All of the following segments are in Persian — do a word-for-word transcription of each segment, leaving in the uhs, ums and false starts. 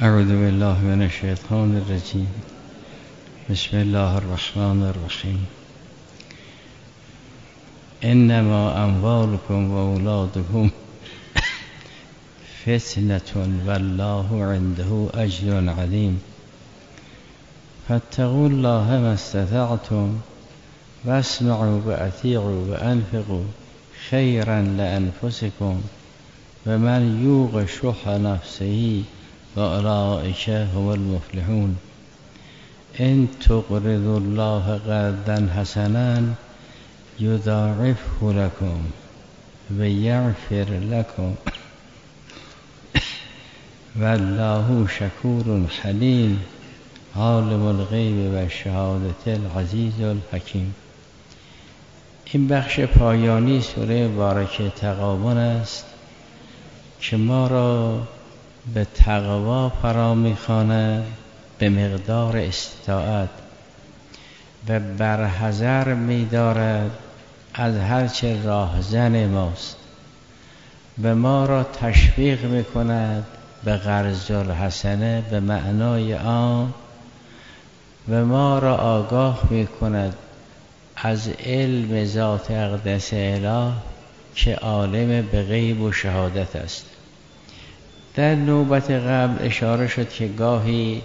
اعوذ بالله من الشیطان الرجیم. بسم الله الرحمن الرحیم. انما اموالکم و اولادکم فتنة والله عنده اجر علیم. فاتقوا الله ما استطعتم واسمعوا واطیعوا وانفقوا خیرا لانفسکم و من یوق شح نفسه واولئک هم المفلحون. ان تقرضوا الله قرضا حسنا یضاعفه لكم و یغفر لكم والله شکور حلیم. عالم الغیب و شهادت العزیز الحکیم. این بخش پایانی سوره مبارکه تغابن است که ما را به تقوا فرا می‌خواند به مقدار استطاعت و برحذر می‌دارد از هرچه راهزن ماست و ما را تشویق می‌کند به قرض الحسنه به معنای آن و ما را آگاه می‌کند از علم ذات اقدس اله که عالم به غیب و شهادت است. در نوبت قبل اشاره شد که گاهی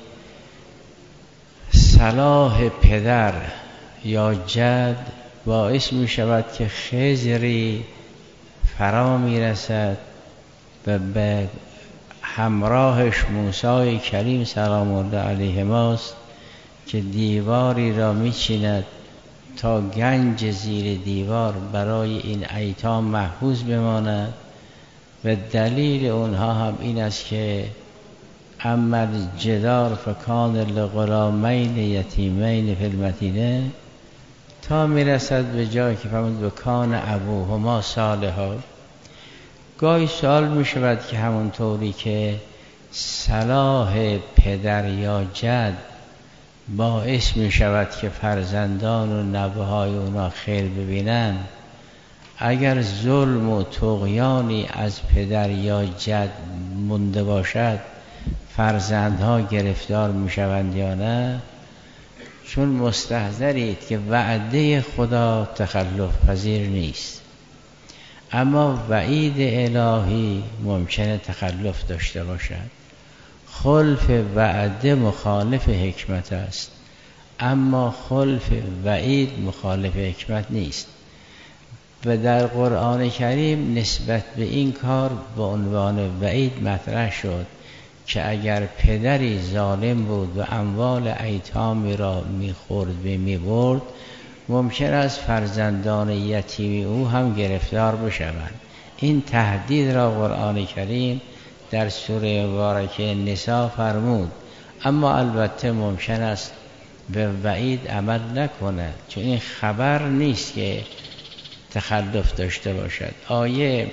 صلاح پدر یا جد باعث می شود که خضری فرا می رسد و به همراهش موسی کریم سلام الله علیه ماست که دیواری را می چیند تا گنج زیر دیوار برای این ایتام محفوظ بماند و دلیل اونها هم این است که اما جدار فکان لغلامین یتیمین فی المدینه تا میرسد به جایی که فرمود بکان ابوهما صالحا. گاهی سوال می شود که همونطوری که صلاح پدر یا جد باعث می شود که فرزندان و نوه‌های اونا خیر ببینن، اگر ظلم و طغیانی از پدر یا جد مونده باشد فرزندها گرفتار می شوند یا نه؟ چون مستحضرید که وعده خدا تخلف پذیر نیست، اما وعید الهی ممکنه تخلف داشته باشد. خلف وعده مخالف حکمت است، اما خلف وعید مخالف حکمت نیست. و در قرآن کریم نسبت به این کار به عنوان وعید مطرح شد که اگر پدری ظالم بود و اموال ایتامی را میخورد و میبرد ممکن است فرزندان یتیمی او هم گرفتار بشوند. این تهدید را قرآن کریم در سوره مبارکه نساء فرمود، اما البته ممکن است به وعید عمل نکند چون این خبر نیست که تخلف داشته باشد. آیه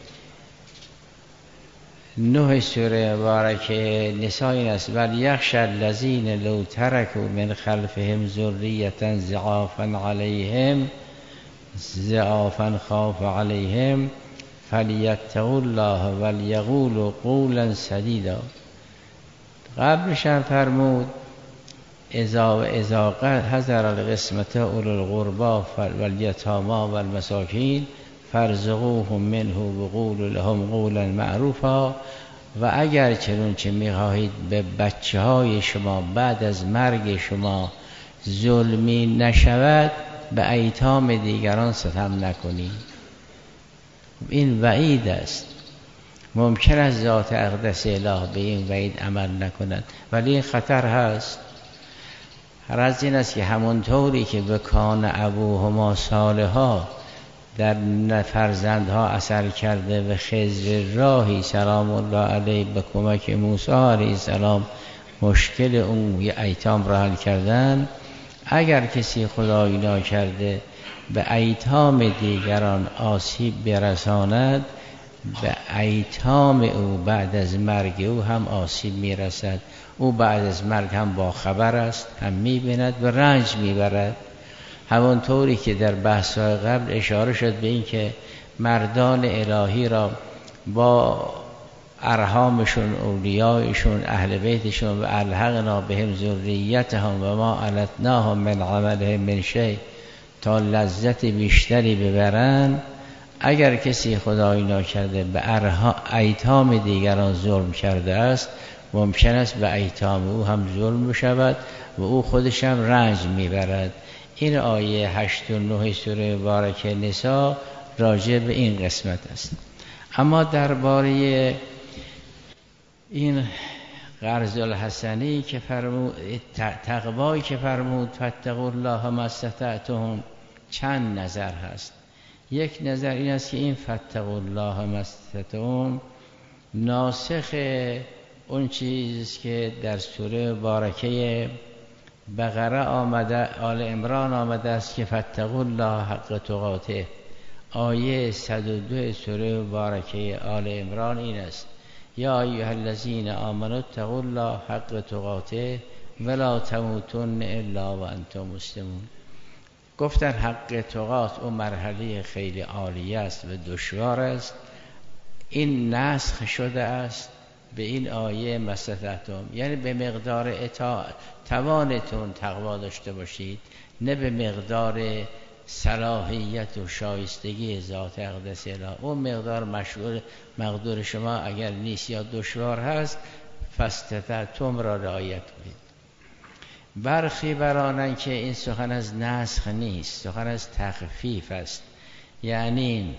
نه سوره مبارکه نساء این است: ولیخشی الذین لو ترکوا من خلفهم ذریة ضعافا علیهم ضعافا خاف علیهم فلیتقوا الله ولیقولوا قولا سدیدا. قبلش هم فرمود اذا اذا حضر القسمة اولو القربى والیتامی والمساکین فارزقوهم منه وقولوا لهم قولا معروفا. و اگر چنانچه می‌خواهید به بچه های شما بعد از مرگ شما ظلمی نشود به ایتام دیگران ستم نکنید. این وعید است. ممکن است ذات اقدس اله به این وعید عمل نکند، ولی این خطر هست. هر از این است که همونطوری که به کان ابوهما صالحا در فرزندها اثر کرده و خضر راهی سلام الله علیه به کمک موسی علیه السلام مشکل اون یه ایتام را حل کردن، اگر کسی خدایی ناکرده به ایتام دیگران آسیب برساند به ایتام او بعد از مرگ او هم آسیب میرسد. او بعد از مرگ هم با خبر است، هم میبیند و رنج میبرد. همونطوری که در بحث‌های قبل اشاره شد به این که مردان الهی را با ارحامشون، اولیایشون، اهل بیتشون و الحقنا بهم ذریتهم و ما علتناهم من عملهم من شیء، تا لذت بیشتری ببرن. اگر کسی خدایی ناکرده به ایتام دیگران ظلم کرده است، ممکن است به ایتام او هم ظلم بشود و او خودش هم رنج میبرد. این آیه هشت و نه سوره مبارکه نساء راجع به این قسمت است. اما درباره این قرض الحسنی که فرمود، تقوایی که فرمود فاتقوا الله ما استطعتم، چند نظر هست. یک نظر این است که این فاتقوا الله ما استطعتم ناسخ اون چیزی که در سوره مبارکه بقره آمده، آل عمران آمده است که فاتقوا الله حق تقاته. آیه صد و دو سوره مبارکه آل عمران این است: یا ایها الذین آمنوا اتقوا الله حق تقاته ولا تموتن الا وانتم مسلمون. گفتن حق تقات اون مرحله خیلی عالی است و دشوار است. این نسخ شده است به این آیه ما استطعتم، یعنی به مقدار اطاعت توانتون تقوا داشته باشید، نه به مقدار صلاحیت و شایستگی ذات اقدس اله. اون مقدار مشغول مقدور شما اگر نیست یا دشوار هست، فاستطعتم را رعایت کنید. برخی برانن که این سخن از نسخ نیست، سخن از تخفیف است. یعنی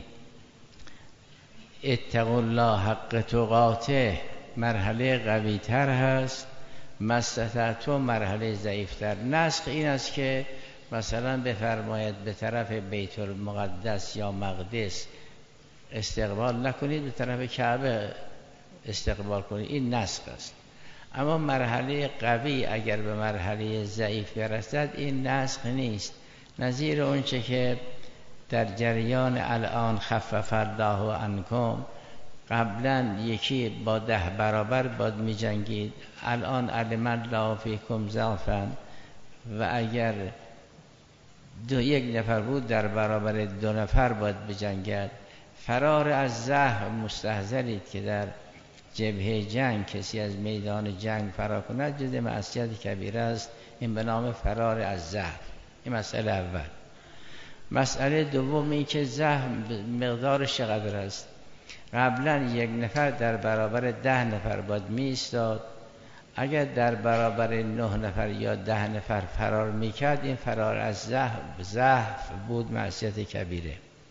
اتقوا الله حق تقاته مرحله قوی تر هست، ما استطعتم مرحله ضعیفتر. نسخ این است که مثلا بفرماید به طرف بیت المقدس یا مقدس استقبال نکنید، به طرف کعبه استقبال کنید. این نسخ است. اما مرحله قوی اگر به مرحله ضعیف برسد، این نسخ نیست. نظیر اونچه که در جریان الان خفف الله عنکم، قبلا یکی با ده برابر باید می جنگید، الان علم الله فیکم ضعفا، و اگر دو یک نفر بود در برابر دو نفر باید بجنگد. فرار از زحف مستحضرید که در جبهه جنگ کسی از میدان جنگ فرار کند جز معصیت کبیره است. این به نام فرار از زحف. این مسئله اول. مسئله دوم این که زحف مقدارش چقدر است. قبلا یک نفر در برابر ده نفر باید می ایستاد. اگر در برابر نه نفر یا ده نفر فرار میکرد، این فرار از زحف زحف بود، معصیت کبیره.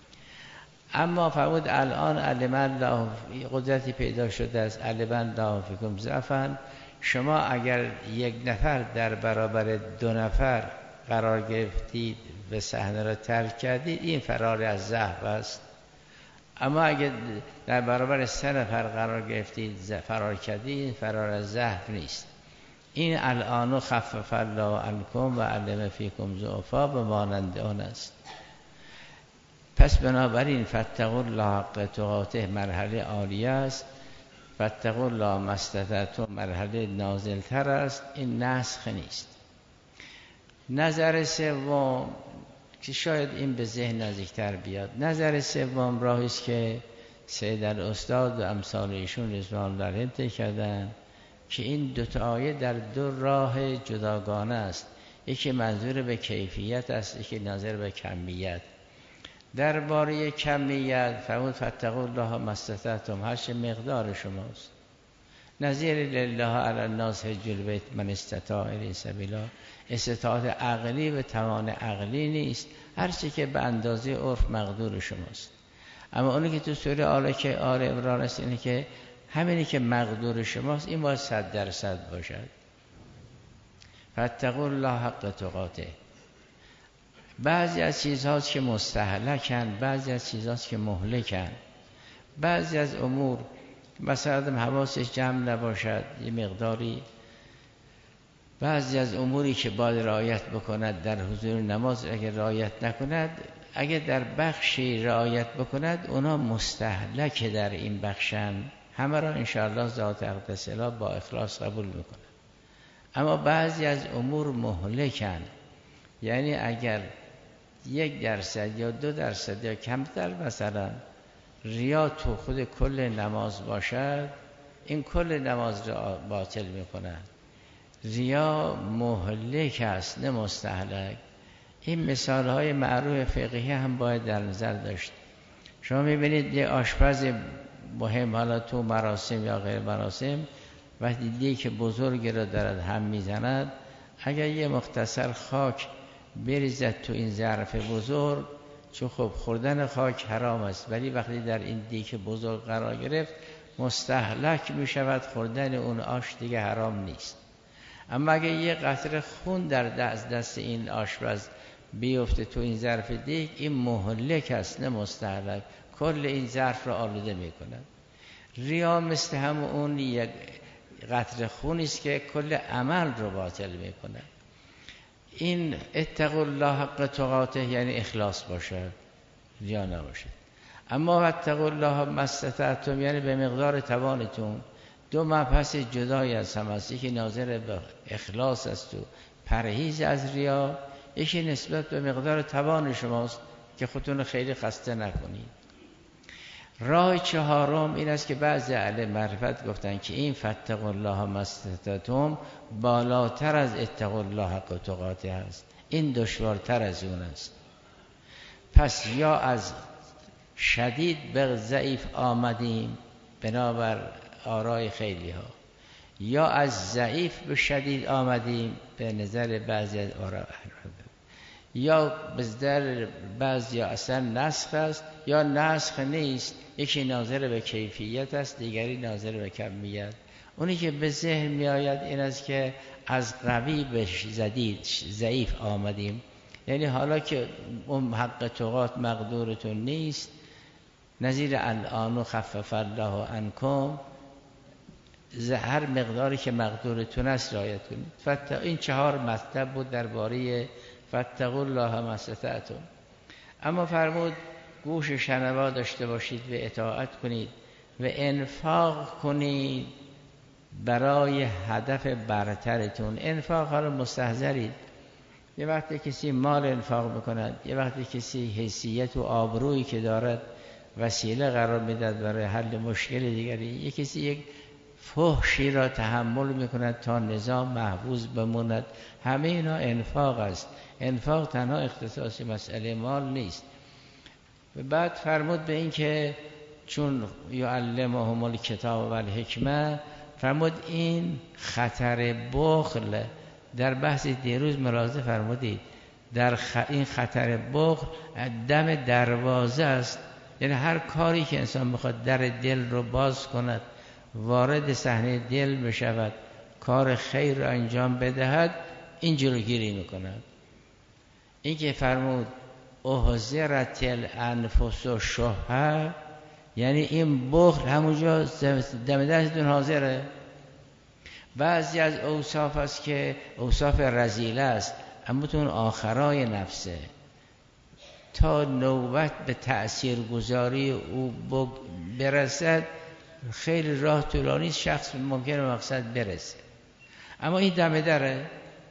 اما فرمود الان علم الله، قدرتی پیدا شده است، علم الله فیکم ضعفا. شما اگر یک نفر در برابر دو نفر قرار گرفتید و صحنه را ترک کردید، این فرار از ضعف است. اما اگر در برابر سه نفر قرار گرفتید فرار کردید، این فرار از ضعف نیست. این الان خفف الله عنکم و علم فیکم ضعفا به مانند آن است. پس بنابراین فاتقوا الله حق تقاته مرحله عالی است، فاتقوا الله ما استطعتم مرحله نازل تر است. این نسخ نیست. نظر سوم که شاید این به ذهن نزدیکتر بیاد، نظر سوم راهی است که سید الاستاد و امثال ایشون رضوان الله علیهم طی کردن که این دو تا آیه در دو راه جداگانه است. یکی منظور به کیفیت است، یکی نظر به کمیت. درباره کمیت فرمود فاتقوا الله ما استطعتم، هر چه مقدار شماست. نظیر لله علی الناس حج البیت من استطاع الیه سبیلا. استطاعت عقلی و توان عقلی نیست، هر چه که به اندازه عرف مقدور شماست. اما اونی که تو سوره آل که آل عمران است، اینه که همینی که مقدور شماست این باید صد درصد باشد. فاتقوا الله حق تقاته. بعضی از چیزهاست که مستهلکن، بعضی از چیزهاست که مهلکن. بعضی از امور مثلا حواسش جمع نباشد یه مقداری، بعضی از اموری که باید رعایت بکند در حضور نماز اگر رعایت نکند، اگر در بخشی رعایت بکند اونا مستهلک در این بخشن، همه را انشاءالله ذات اقدس اله با اخلاص قبول میکنه. اما بعضی از امور مهلکن، یعنی اگر یک درصد یا دو درصد یا کمتر مثلا ریا تو خود کل نماز باشد، این کل نماز را باطل میکنه. ریا مهلک است نه مستهلک. این مثال های معروف فقهی هم باید در نظر داشت. شما میبینید یه آشپز مهم، حالا تو مراسم یا غیر مراسم، وقتی دیگه که بزرگ را دارد هم میزند، اگر یه مختصر خاک بریزد تو این ظرف بزرگ، چون خب خوردن خاک حرام است، ولی وقتی در این دیک بزرگ قرار گرفت مستهلک می شود، خوردن اون آش دیگه حرام نیست. اما اگر یه قطره خون در دست دست این آشپز بیفته تو این ظرف دیگ، این مهلک است نه مستهلک، کل این ظرف را آلوده می کند. ریا مثل هم اون یک قطره خون است که کل عمل رو باطل می کند. این اتقوا الله حق تقاته یعنی اخلاص باشه، ریا نباشه. اما اتقوا الله ما استطعتم یعنی به مقدار توانتون. دو مبحث جدای از هم است، یکی ناظر به اخلاص است و پرهیز از ریا، یکی نسبت به مقدار توان شماست که خودتون خیلی خسته نکنید. راه چهارم این است که بعضی اهل معرفت گفتن که این فاتقوا الله ما استطعتم بالاتر از اتقوا الله حق تقاته است، این دشوارتر از اون است. پس یا از شدید به ضعیف آمدیم بنابر آرای خیلی ها، یا از ضعیف به شدید آمدیم به نظر بعضی از آرای اهل، یا در بعضی اصلا نسخ است یا نسخ نیست. یکی ناظر به کیفیت است، دیگری ناظر به کمیت. اونی که به ذهن می آید این است که از قوی به زدید ضعیف آمدیم، یعنی حالا که اون حق تقات مقدورتون نیست، نظیر الان خفف الله عنکم، هر مقداری که مقدورتون است رعایت کنید. این چهار مطلب بود درباره فاتقوا الله ما استطعتم. اما فرمود گوش شنوا داشته باشید و اطاعت کنید و انفاق کنید برای هدف برترتون. انفاق حالا مستحضرید، یه وقتی کسی مال انفاق میکند، یه وقتی کسی حیثیت و آبرویی که دارد وسیله قرار میداد برای حل مشکل دیگری، یه کسی یک فحشی را تحمل میکند تا نظام محفوظ بماند. همه اینا انفاق است. انفاق تنها اختصاص مسئله مال نیست. و بعد فرمود به این که چون یعلمهم الکتاب و الحکمه، فرمود این خطر بخل در بحث دیروز ملاحظه فرمودید، در خ... این خطر بخل دم دروازه است، یعنی هر کاری که انسان بخواد در دل رو باز کند، وارد صحنه دل بشود، کار خیر را انجام بدهد، این جلوگیری میکند. این که فرمود احضرت الانفس الشح، یعنی این بخل همونجا دم دستتون حاضره. بعضی از اوصاف است که اوصاف رذیله است، اما تو اون آخرای نفسه، تا نوبت به تأثیر گذاری او برسد خیلی راه طولانی، شخص ممکنه مقصد برسه. اما این دم دره،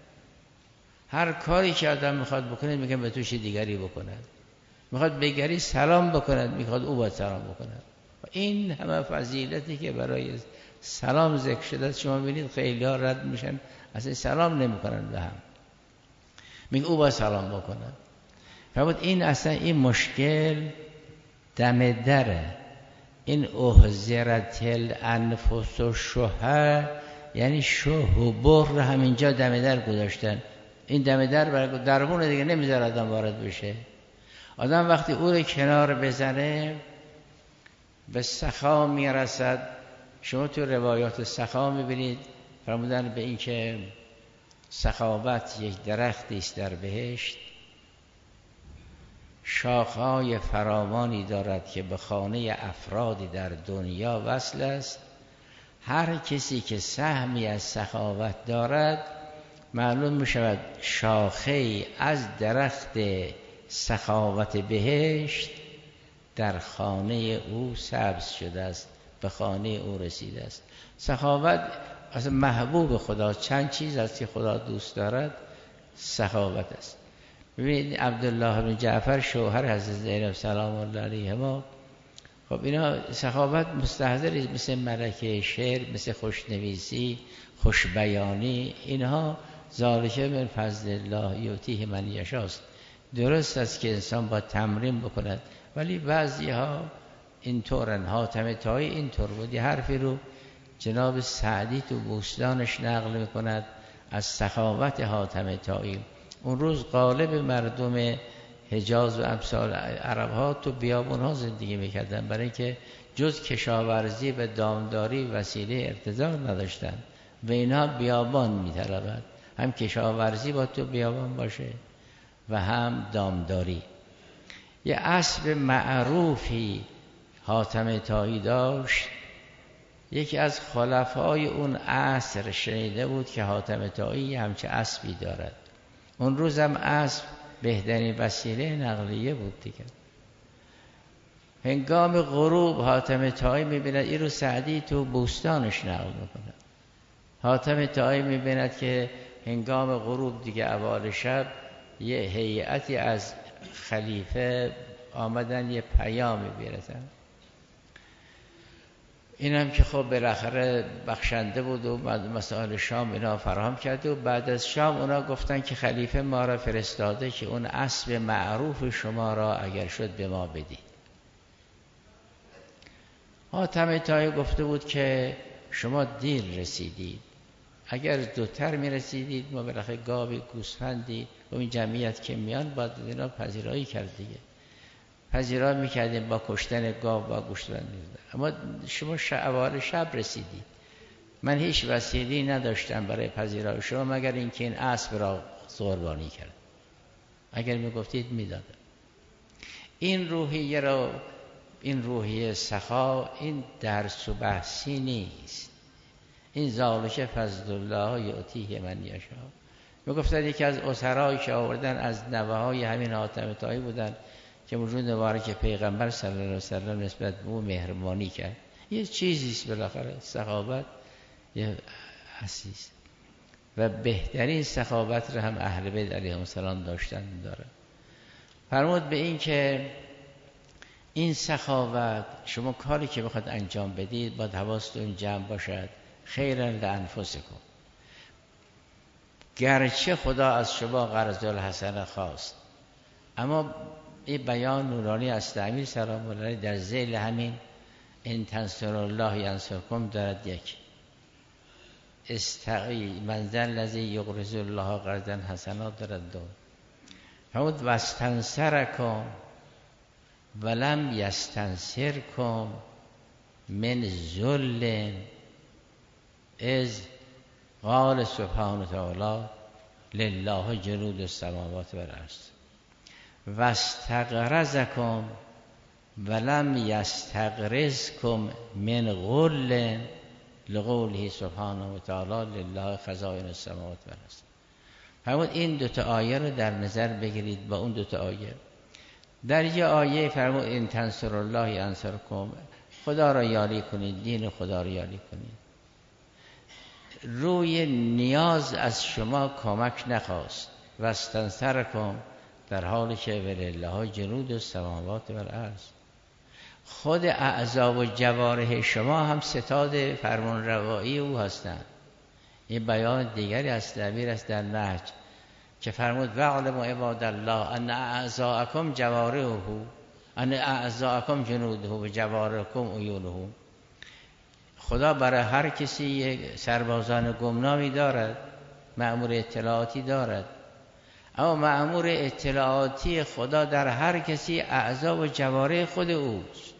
هر کاری که آدم میخواد بکنه میگه به توش دیگری بکند، میخواد بگری سلام بکند، میخواد او باید سلام بکند. این همه فضیلتی که برای سلام ذکر شده، شما ببینید خیلی ها رد میشن، اصلا سلام نمیکنن به هم، میگه او باید سلام بکند. فرمود این اصلا این مشکل دم دره. این احضرت الانفس الشح یعنی شح و بر همینجا دم در گذاشتن. این دم در برای درمون دیگه نمیذاره آدم وارد بشه. آدم وقتی او رو کنار بزنه به سخا میرسد. شما تو روایات سخا میبینید فرمودن به این که سخاوت یک درختی است در بهشت، شاخه‌های فراوانی دارد که به خانه افرادی در دنیا وصل است. هر کسی که سهمی از سخاوت دارد معلوم می شود شاخه‌ای از درخت سخاوت بهشت در خانه او سبز شده است، به خانه او رسیده است. سخاوت اصلا محبوب خدا، چند چیز است که خدا دوست دارد، سخاوت است. ببینید عبدالله بن جعفر شوهر حضرت زینب سلام الله علیهما خب اینا سخاوت مستحضر مثل ملکه شعر، مثل خوشنویسی، خوشبیانی، اینها ذالک من فضل الله یؤتیه من یشاست. درست است که انسان با تمرین بکند، ولی بعضی ها اینطورن. حاتم طایی اینطور بود. یه حرفی رو جناب سعدی تو بوستانش نقل میکند از سخاوت حاتم طایی. اون روز غالب مردم حجاز و امثال عرب ها تو بیابون ها زندگی میکردن، برای که جز کشاورزی و دامداری وسیله ارتزاق نداشتن و اینها بیابان میطلبند. هم کشاورزی با تو بیابان باشه و هم دامداری. یه اسب معروفی حاتم طایی داشت. یکی از خلفای اون عصر شنیده بود که حاتم طایی همچه اسبی دارد. اون روزم اسب بهترین وسیله نقلیه بود دیگه. هنگام غروب حاتم طایی میبیند، این رو سعدی تو بوستانش نقل میکنه، حاتم طایی میبیند که هنگام غروب دیگه اوال شب یه هیئتی از خلیفه آمدن یه پیامی بیارن. اینم که خب بالاخره بخشنده بود و مسائل شام اینا فراهم کرد و بعد از شام اونا گفتن که خلیفه ما را فرستاده که اون اسب معروف شما را اگر شد به ما بدید. حاتم طایی گفته بود که شما دیر رسیدید، اگر دوتر می رسیدید ما بالاخره گاوی، گوسفندی و این جمعیت که میان باید اینا پذیرایی کرد دیگه، پذیرایی میکردیم با کشتن گاو و گوسفند. اما شما اوایل شب رسیدید، من هیچ وسیله‌ای نداشتم برای پذیرایی شما مگر اینکه این اسب را قربانی کرد. اگر میگفتید میدادم. این روحیه را، این روحیه سخا، این درس و بحثی نیست. این ذالک فضل الله یؤتیه من یشاء. میگفتن یکی از اسرایی که آوردن از نوه‌های همین حاتم طایی بودن که وجود مبارک پیغمبر صلی الله علیه و سلم نسبت به او مهربانی کرد. یه چیزیست بالاخره سخاوت یه حسیست و بهترین سخاوت را هم اهل بیت علیهم السلام داشتن داره. فرمود به این که این سخاوت شما کاری که بخواد انجام بدید باید حواستون جمع باشد. خیرا لانفسکم، گرچه خدا از شما قرض الحسنه خواست، اما این بیان نورانی از امیر سلام الله علیه در ذیل همین ان تنصروا الله ینصرکم دارد. یک استقی منزل الذی یقرض الله قرضا حسنا دارد. دو فرمود واستنصرکم ولم یستنصرکم من ذل از قال سبحانه تعالی لله جنود السماوات والارض واستغرضکم ولم یستغرضکم من غل لقوله سبحانه و تعالی لله خزائن السماوات والارض. فرمود این دو تا آیه رو در نظر بگیرید با اون دو تا آیه. در یه آیه فرمود ان تنصروا الله ینصرکم، خدا را یاری کنید، دین خدا را یاری کنید. روی نیاز از شما کمک نخواست. واستنصرکم در حالی که ولله جنود السماوات والارض، خود اعضا و جوارح شما هم ستاد فرمان روایی او هستند. این بیان دیگری از تعبیر است در نهج که فرمود واعلموا عباد الله ان اعضاءکم جوارحه ان اعضاءکم جنوده و جوارحکم عیونه. خدا برای هر کسی یک سربازان گمنامی دارد، مأمور اطلاعاتی دارد، اما مأمور اطلاعاتی خدا در هر کسی اعضا و جوارح خود اوست.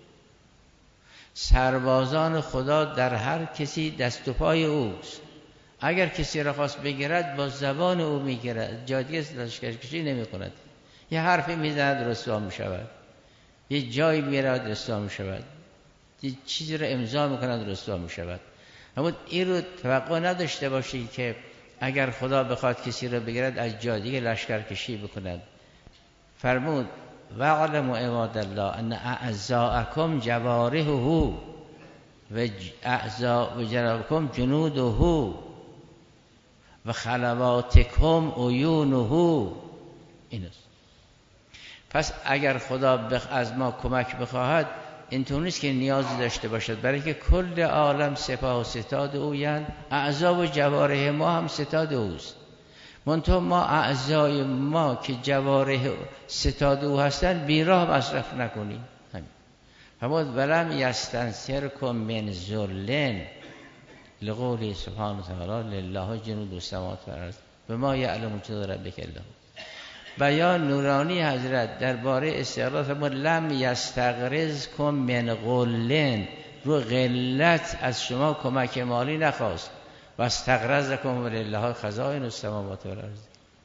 سربازان خدا در هر کسی دست و پای اوست. اگر کسی را خواست بگیرد با زبان او میگیرد، جای دیگه لشکرکشی نمی کند. یه حرفی میزند رسوا می شود، یه جایی میرد رسوا می شود، یه چیزی را امضا میکند رسوا می شود. اما این رو توقع نداشته باشید که اگر خدا بخواد کسی را بگیرد از جای دیگه لشکرکشی بکند. فرمود واعلموا عباد الله ان اعضاءکم جوارحه و اعضاء و جوارحکم جنوده و خلواتکم عیونه. اینست. پس اگر خدا از ما کمک بخواهد اینطور نیست که نیازی داشته باشد، برای که کل عالم سپاه و ستاد اویند، اعضا و جوارح ما هم ستاد اوست. منتها ما اعضای ما که جوارح ستاد او هستند بیراه مصرف نکنیم. همین فرمود ولم یستنصرکم من ذلن لقوله سبحانه وتعالی لله جنود السماوات والارض و ما یعلم جنود ربک الا هو. بیان نورانی حضرت درباره استقراض فرمود لم یستقرضکم من غلن، رو غلت از شما کمک مالی نخواست. و استقرضکم لله خزائن السماوات والارض.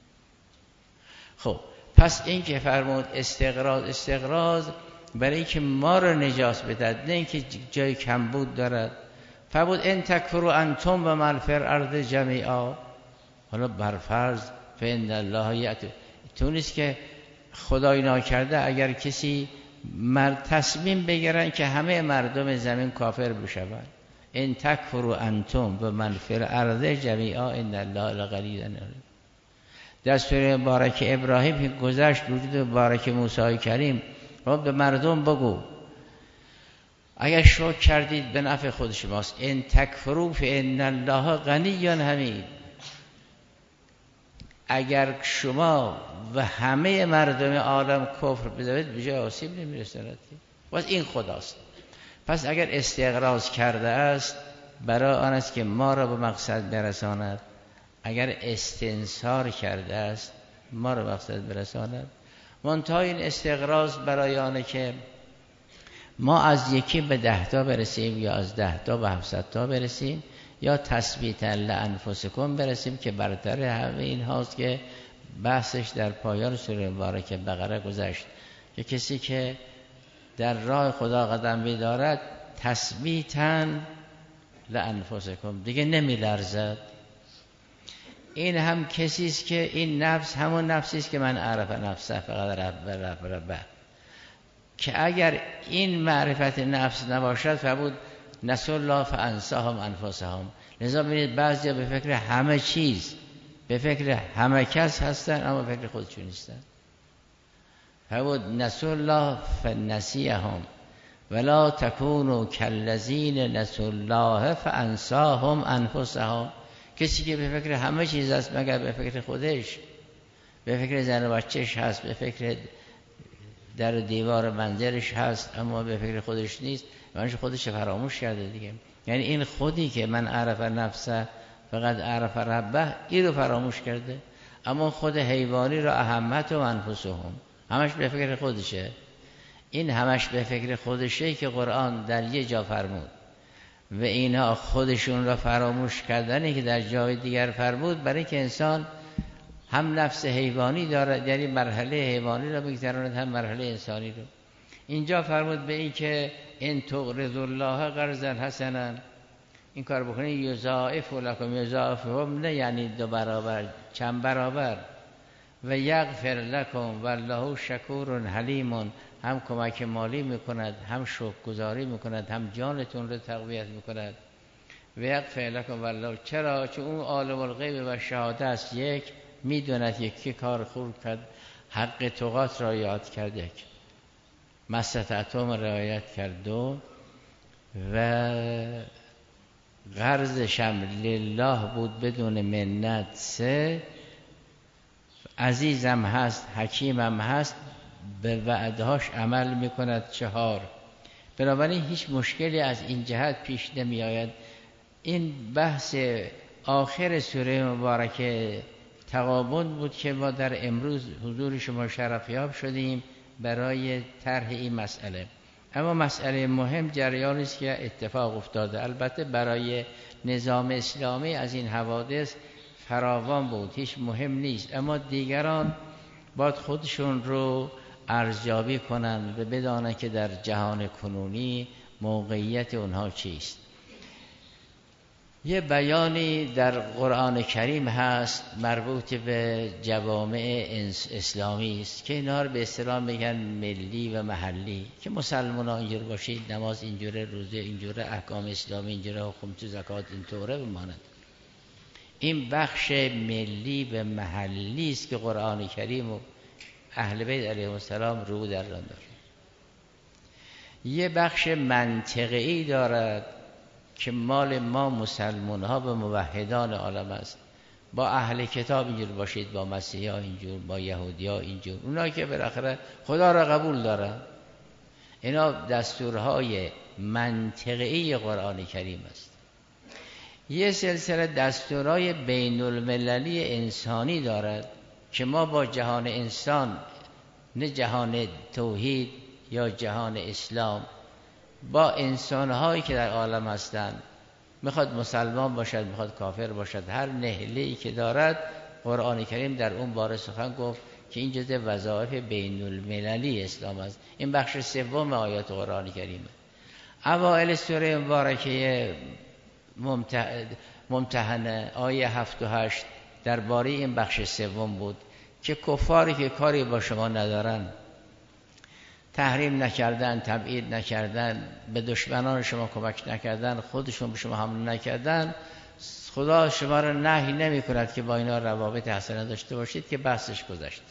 خب پس این که فرمود استقراض استقراض برای اینکه ما رو نجات بدهد، نه اینکه جای کمبود دارد. فرمود ان تکفروا انتم و من فی الارض جمیعا. حالا برفرض فإن الله یأتی، تو نیست که خدای ناکرده اگر کسی مرد تصمیم بگیرن که همه مردم زمین کافر بشوند، ان تکفروا انتم و من فی الارض جمیعا ان الله لغنی حمید. در سوره مبارک ابراهیم که گذشت وجود مبارک موسی کریم، رب به مردم بگو اگر شکر کردید به نفع خود شماست، ان تکفروا فان الله غنی حمید. اگر شما و همه مردم عالم کفر بدهید به جای آسیب نمیرساند. باز این خداست. پس اگر استقراض کرده است برای آن است که ما را به مقصد برساند، اگر استنصار کرده است ما را به مقصد برساند. منتها این استقراض برای آنه که ما از یکی به ده تا برسیم یا از ده تا به هفتصد تا برسیم یا تثبیتا لانفسکم برسیم که برتر همه این هاست که بحثش در پایان سوره مبارکه بقره گذشت که کسی که در راه خدا قدم بدارد تثبیتا لانفسکم دیگه نمی لرزد. این هم کسی است که این نفس همون نفسی است که من عرف نفسه فقط رب رب رب، که اگر این معرفت نفس نباشد فرمود نسوا الله فانساهم انفسهم. لذا ببینید بعضیا به فکر همه چیز، به فکر همه کس هستن اما به فکر خودشون نیستن. فرمود نسوا الله فنسیهم ولا تکونوا کالذین نسوا الله فانساهم انفسهم. کسی که به فکر همه چیز است مگر به فکر خودش، به فکر زن و بچه‌ش هست، به فکر در دیوار منزلش هست اما به فکر خودش نیست، یعنی خودش فراموش کرده دیگه. یعنی این خودی که من عرف نفسه فقط عرف ربه، این رو فراموش کرده. اما خود حیوانی رو اهمت و انفسهم، همش به فکر خودشه. این همش به فکر خودشه که قرآن در یه جا فرمود و اینها خودشون را فراموش کردنی که در جای دیگر فرمود، برای که انسان هم نفس حیوانی دارد، یعنی مرحله حیوانی را بگذراند، هم مرحله انسانی رو. اینجا فرمود به این که ان تقرضوا الله قرضا حسنا، این کار بکنید یضاعف لکم یضاعفهم، نه یعنی دو برابر، چند برابر. و یغفر لکم والله شکور حلیم، هم کمک مالی میکند، هم شکرگزاری میکند، هم جانتون رو تقویت میکند. و یغفر لکم والله، چرا؟ چون اون عالم الغیب و شهادت است، یک میدوند یکی کار خوب کرد، حق تقات را یاد کرد، یک مستطعتم رعایت کرد، دو و قرضشم لله بود بدون منت، سه عزیزم هست حکیمم هست به وعدهاش عمل میکند، چهار. بنابراین هیچ مشکلی از این جهت پیش نمی آید. این بحث آخر سوره مبارکه تغابن بود که ما در امروز حضور شما شرفیاب شدیم برای طرح این مسئله. اما مسئله مهم جریانی است که اتفاق افتاده. البته برای نظام اسلامی از این حوادث فراوان بود، هیچ مهم نیست، اما دیگران باید خودشون رو ارزیابی کنند و بدانند که در جهان کنونی موقعیت اونها چیست. یه بیانی در قرآن کریم هست مربوط به جوامع اسلامی است که اینا رو به اصطلاح میگن ملی و محلی، که مسلمان ها اینجور باشید، نماز اینجوره، روزه اینجوره، احکام اسلامی اینجوره، حکم تو زکات اینطوره بماند. این بخش ملی و محلی است که قرآن کریم و اهل بیت علیهم السلام رو در آن داره. یه بخش منطقی دارد که مال ما مسلمان ها به موحدان عالم است. با اهل کتاب اینجور باشید، با مسیحی ها اینجور، با یهودی ها اینجور، اونا که بالاخره خدا را قبول دارن. اینا دستورهای منطقی قرآن کریم است. یه سلسله دستورهای بین المللی انسانی دارد که ما با جهان انسان، نه جهان توحید یا جهان اسلام، با انسانهایی که در عالم هستند، میخواد مسلمان باشد میخواد کافر باشد، هر نهله‌ای که دارد قرآن کریم در اون باره سخن گفت که این جزء وظایف بین المللی اسلام است. این بخش سوم آیات قرآن کریمه. اوائل سوره مبارکه ممتحنه آیه هفت و هشت درباره این بخش سوم بود که کفاری که کاری با شما ندارن، تحریم نکردن، تبعید نکردن، به دشمنان شما کمک نکردن، خودشون به شما حمله نکردن، خدا شما را نهی نمی کند که با اینا روابط حسنه داشته باشید که بحثش گذشت.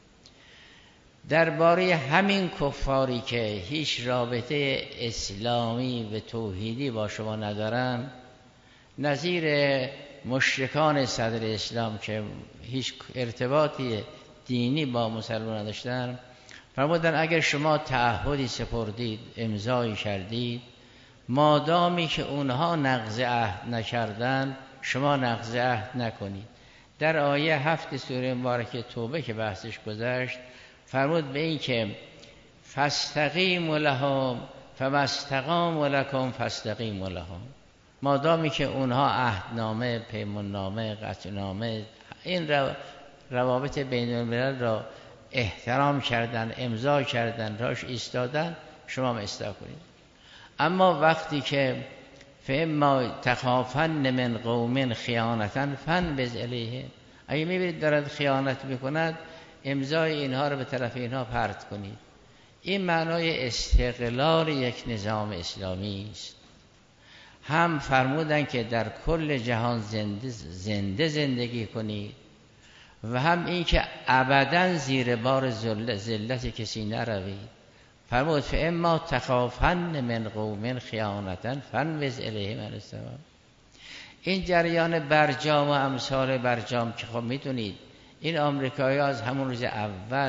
درباره همین کفاری که هیچ رابطه اسلامی و توحیدی با شما ندارن، نظیر مشرکان صدر اسلام که هیچ ارتباطی دینی با مسلمان نداشتن، فرمودن اگر شما تعهدی سپردید، امضایی کردید، مادامی که اونها نقض عهد نکردن، شما نقض عهد نکنید. در آیه هفت سوره مبارکه توبه که بحثش گذشت، فرمود به این که فاستقیموا لهم فما استقاموا لکم فاستقیموا لهم. مادامی که اونها عهدنامه، پیماننامه، قطعنامه، این روابط بین الملل را احترام کردن، امضا کردن، راش ایستادن، شما هم ایستا کنید. اما وقتی که فاما تخافن من قوم خیانتا فانبذ الیهم، اگه میبینید دارد خیانت میکند، امضای اینها رو به طرف اینها پرت کنید. این معنای استقلال یک نظام اسلامی است. هم فرمودن که در کل جهان زنده زنده زندگی کنید و هم این که ابداً زیر بار ذلت کسی نروید. فرمود فاما تخافن من قوم خیانتا فانبذ الیهم السلام. این جریان برجام و امثال برجام که خب میدونید این آمریکایی از همون روز اول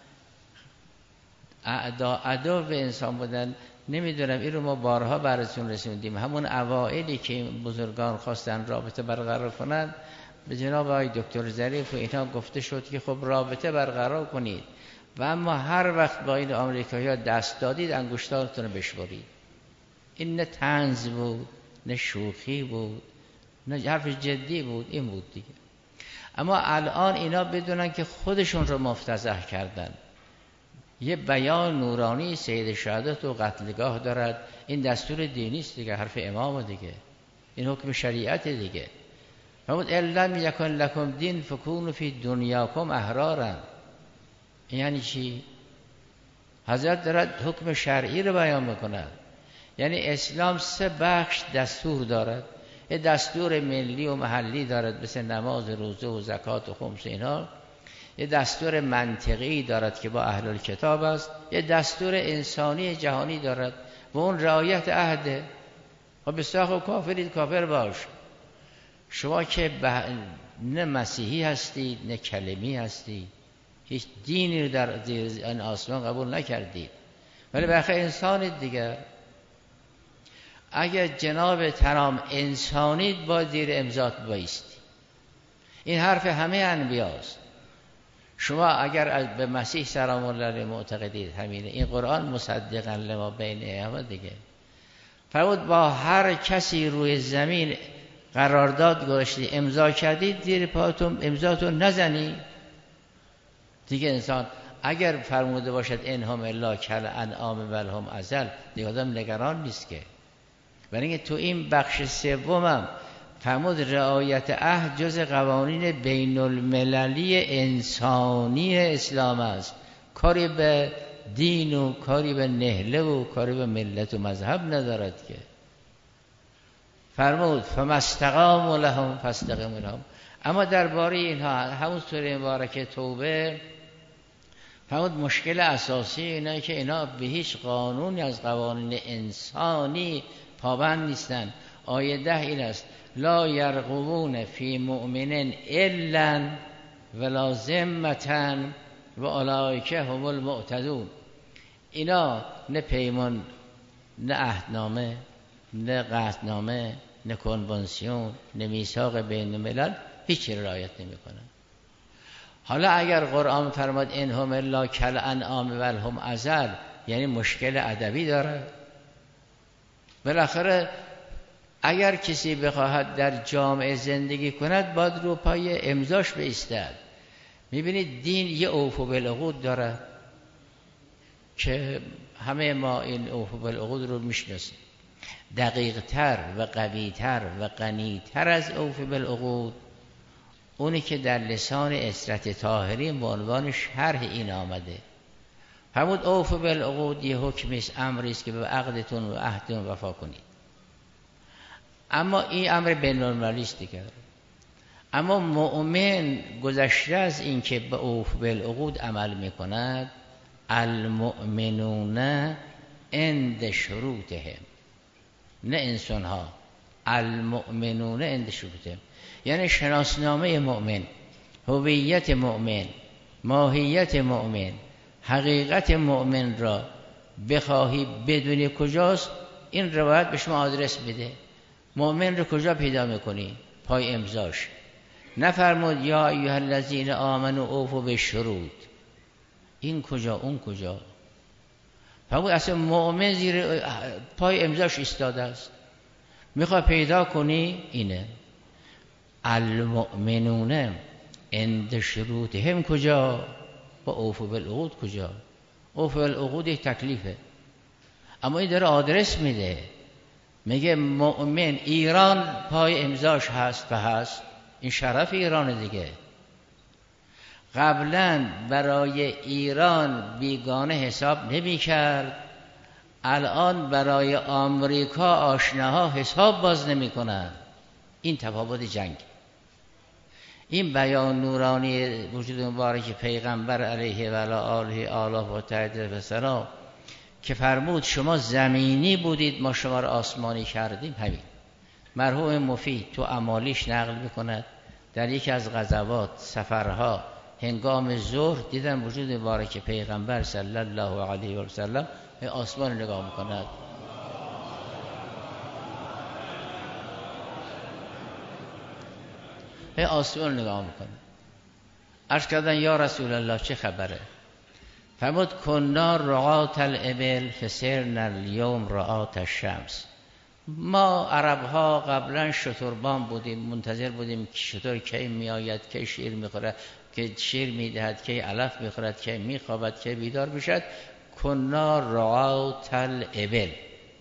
اعدا عدو به انسان بودن. نمیدونم این رو ما بارها براتون رسوندیم. همون اوائلی که بزرگان خواستن رابطه برقرار کنند، به جناب آقای دکتر ظریف و اینا گفته شد که خب رابطه برقرار کنید و اما هر وقت با این آمریکایی‌ها دست دادید انگشتاتون رو بشورید. این نه طنز بود، نه شوخی بود، نه حرف جدی بود، این بود دیگه. اما الان اینا بدونن که خودشون رو مفتضح کردن. یه بیان نورانی سید شهادت و قتلگاه دارد، این دستور دینی است دیگه، حرف امام دیگه، این حکم شریعت دیگه. فرمود لم یکن لکم دین فکونوا فی دنیاکم احرارا. یعنی چی؟ حضرت دارد حکم شرعی رو بیان میکنه. یعنی اسلام سه بخش دستور دارد. یه دستور ملی و محلی دارد مثل نماز، روزه و زکات و خمس اینا. یه دستور منطقی دارد که با اهل کتاب است. یه دستور انسانی جهانی دارد و اون رعایت عهده. و بسیار کافرید کافر باش. شما که نه مسیحی هستید نه کلمی هستید، هیچ دینی رو در زیر این آسمان قبول نکردید، ولی بخیر انسانید دیگر. اگر جناب ترام انسانید با زیر امضات بایستی. این حرف همه انبیاست. شما اگر به مسیح سلام الله علیه معتقدید همینه، این قرآن مصدقا لما بین ایهما دیگه. فرمود با هر کسی روی زمین قرارداد گذاشتید، امضا کردید، زیر پاتون امضاتون نزنی دیگه. انسان اگر فرموده باشد انهم الا کل انعام بل هم اضل، دیگه آدم نگران نیست که. برای اینکه تو این بخش سومم فرمود رعایت عهد جز قوانین بین المللی انسانی اسلام است. کاری به دین و کاری به نهله و کاری به ملت و مذهب ندارد که. فرمود فما استقاموا لهم فاستقیموا لهم. اما درباره اینها همون سوره مبارکه توبه فرمود مشکل اساسی اینه که اینا به هیچ قانونی از قوانین انسانی پابند نیستن. آیه ده این است لا یرقبون فی مؤمن الا ولا ذمة و اولئک هم المعتدون. اینا نه پیمان، نه عهدنامه، نه قطعنامه، نه کنوانسیون، نه میثاق بین الملل، هیچی رعایت نمیکنن. حالا اگر قرآن فرماد ان هم الا کالانعام بل هم اضل، یعنی مشکل ادبی داره. بالاخره اگر کسی بخواهد در جامعه زندگی کند باید رو پای امضاش بایستد. میبینید دین یه اوفو بالعقود داره که همه ما این اوفو بالعقود رو میشناسیم. دقیق تر و قوی تر و غنی تر از اوفو بالعقود اونی که در لسان اسرت طاهری به عنوان شرح این آمده. فرمود اوفو بالعقود یه حکمی است، امری است که به عقدتون و عهدتون وفا کنید. اما این امر بین المللی است دیگه. اما مؤمن گذشته از این که به اوفو بالعقود عمل میکند، المؤمنون عند شروطهم، نه انسان ها، المؤمنون عند شروطهم، یعنی شناسنامه مؤمن، هویت مؤمن، ماهیت مؤمن، حقیقت مؤمن را بخواهی بدونی کجاست، این روایت به شما آدرس میده. مؤمن رو کجا پیدا میکنی؟ پای امضاش. نفرمود یا ایها الذین آمنوا اوفوا بالشروط، این کجا اون کجا؟ فرمود اصلا مؤمن زیر پای امضاش ایستاده است. میخوای پیدا کنی اینه. المؤمنون عند شروطهم کجا؟ با اوفوا بالعقود کجا؟ اوفوا بالعقود یک تکلیفه، اما این داره آدرس میده. میگه مؤمن ایران پای امضاش هست و هست، این شرف ایران دیگه. قبلا برای ایران بیگانه حساب نمی کرد، الان برای آمریکا آشناها حساب باز نمی کنند. این تفاوت جنگ. این بیان نورانی وجود مبارک پیغمبر علیه و آله آله و تعالی و سلام که فرمود شما زمینی بودید ما شما را آسمانی کردیم، همین. مرحوم مفید تو اعمالیش نقل میکند در یکی از غزوات سفرها هنگام ظهر دیدن وجود مبارک پیغمبر صلی الله علیه و سلم به آسمان نگاه میکند. به آسمان نگاه میکند. عرض کردن یا رسول الله چه خبره؟ فرمود کنا رعات الابل فسرنا اليوم رعات الشمس. ما عرب ها قبلا شتربان بودیم، منتظر بودیم که شتر کی میآید، کی شیر میخورد، که شیر میدهد، کی علف میخورد، کی میخوابد، کی بیدار میشد. کنا رعات الابل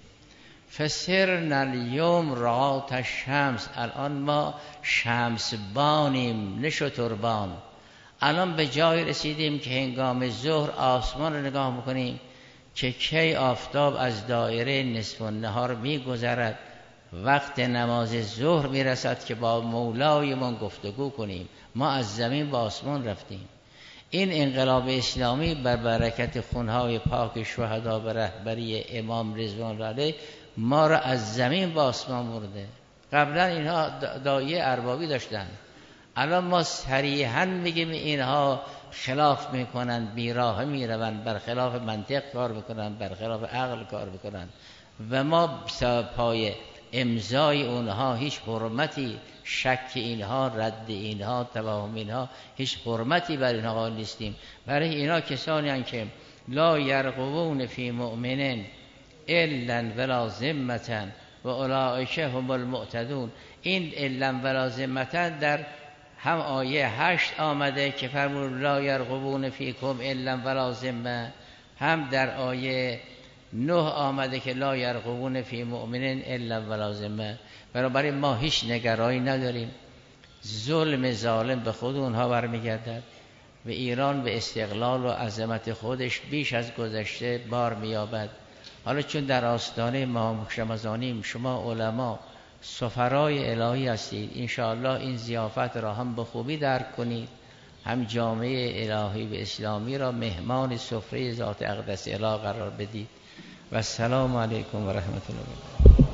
فسرنا اليوم رعات الشمس. الان ما شمس بانیم نه شتربان. الان به جای رسیدیم که هنگام ظهر آسمان رو نگاه میکنیم که کی آفتاب از دایره نصف النهار میگذرد، وقت نماز ظهر میرسد که با مولایمان گفتگو کنیم. ما از زمین به آسمان رفتیم. این انقلاب اسلامی بر برکت خونهای پاک شهدا به رهبری امام رضوان علیه ما را از زمین به آسمان برده. قبلا اینها دایه اربابی داشتن، الان ما صریحاً میگیم اینها خلاف میکنن، بیراه میروند، برخلاف منطق کار میکنن، برخلاف عقل کار میکنن و ما پای امضای اونها هیچ حرمتی، شک اینها، رد اینها، توهم اینها، هیچ حرمتی بر اینها قائل نیستیم. برای اینا کسانی هستند که لا یرقبون فی مؤمن الا ولا ذمة و اولئک هم المعتدون. این الا ولا ذمة در هم آیه هشت آمده که فرمود لا یرقبون فیکم الا ولا ذمه، هم در آیه نه آمده که لا یرقبون فی مؤمن الا ولا ذمه. بنابراین ما هیچ نگرانی نداریم. ظلم ظالم به خود اونها برمیگردد و ایران به استقلال و عظمت خودش بیش از گذشته بار مییابد. حالا چون در آستانه ما شمزانیم، شما علما سفرای الهی هستید، انشاءالله این ضیافت را هم به خوبی درک کنید. هم جامعه الهی و اسلامی را مهمان سفره ذات اقدس اله قرار بدید. و السلام علیکم و رحمت الله.